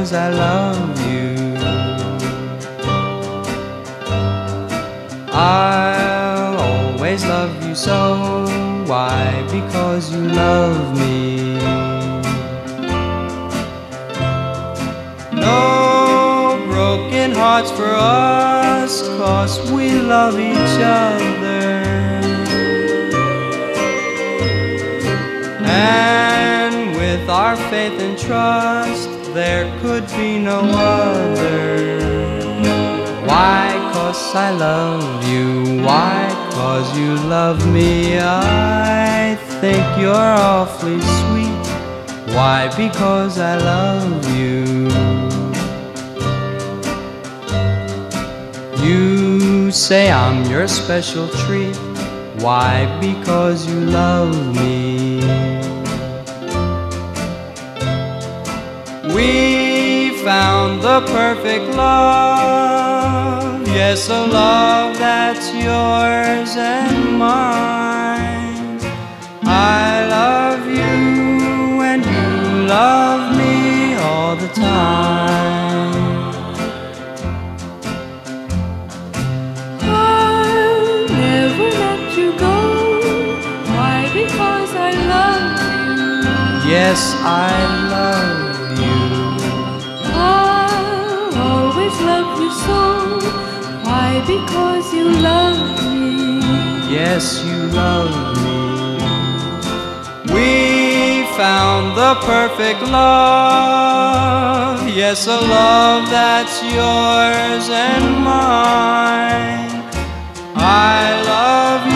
because I love you. I'll always love you so. Why? Because you love me. No broken hearts for us, 'cause we love each other. And with our faith and trust, there could be no other. Why? 'Cause I love you. Why? 'Cause you love me. I think you're awfully sweet. Why? Because I love you. You say I'm your special treat. Why? Because you love me. We found the perfect love. Yes, a love that's yours and mine. I love you and you love me all the time. I'll never let you go. Why? Because I love you. Yes, I love you. I'll always love you so. Why? Because you love me. Yes, you love me. We found the perfect love. Yes, a love that's yours and mine. I love you.